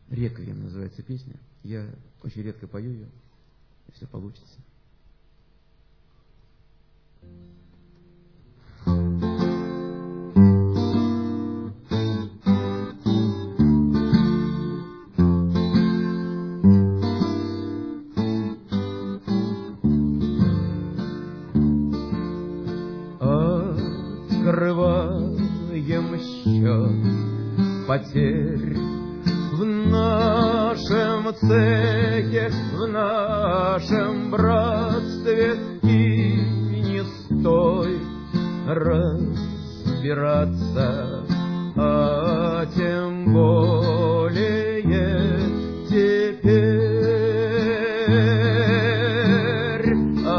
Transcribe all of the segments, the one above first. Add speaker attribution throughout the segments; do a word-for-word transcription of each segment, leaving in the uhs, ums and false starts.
Speaker 1: Реквием называется песня. Я очень редко пою ее, если получится. Открываем счет потерь в нашем цехе, в нашем братстве, и не стоит разбираться, а тем более теперь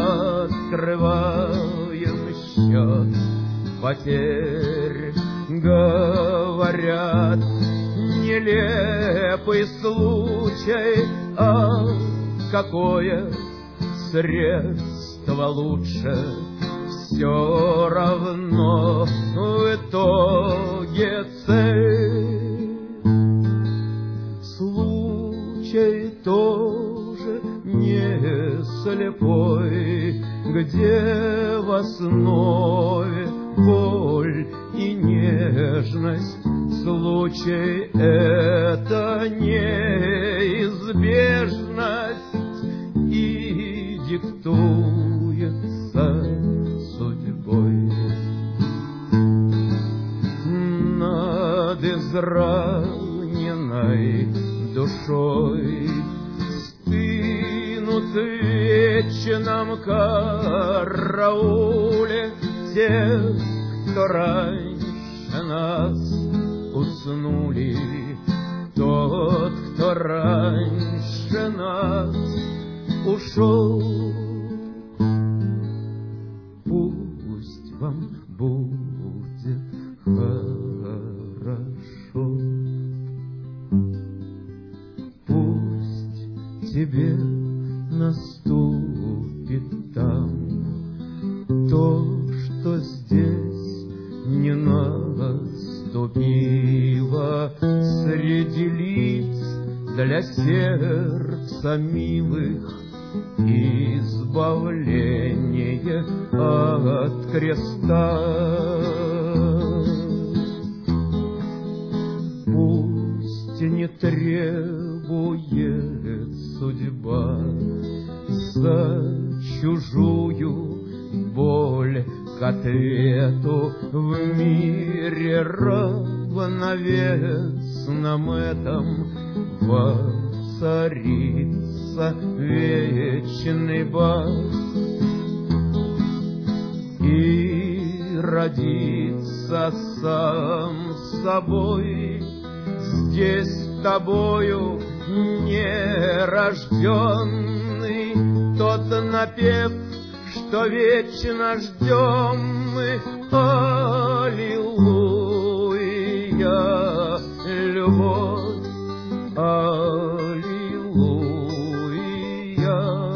Speaker 1: открываем счет потерь, говорят, нелепый случай, а какое средство лучше, все равно в итоге цель. Случай тоже не слепой, где в основе боль и нежность. Случай — это неизбежность и диктуется судьбой. Над израненной душой стынут в вечном карауле те, кто раньше нас уснули. Тот, кто раньше нас ушел. Пусть вам будет хорошо, пусть тебе наступит там то, что здесь не наступило. Среди лиц для сердца милых избавление от креста. Пусть не требует судьба за чужую боль к ответу в мире равновесном этом воцарится вечный бах и родится сам собой здесь тобою нерожденный тот напев, что вечно ждем мы. Аллилуйя, любовь, аллилуйя.